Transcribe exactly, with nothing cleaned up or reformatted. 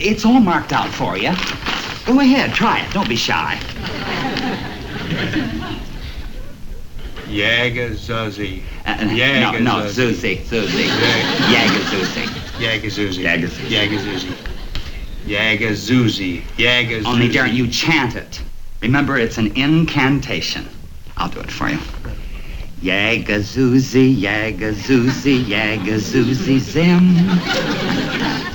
it's all marked out for you. Go ahead, try it. Don't be shy. Yagazuzi. Uh, no, no, Zuzi, Zuzi. Yagazuzi. Yagazuzi. Yagazuzi. Yagazuzi. Yagazuzi. Yagazuzi. Only daren't you chant it. Remember, it's an incantation. I'll do it for you. Yagazuzi, Yagazuzi, Yagazuzi, Zim.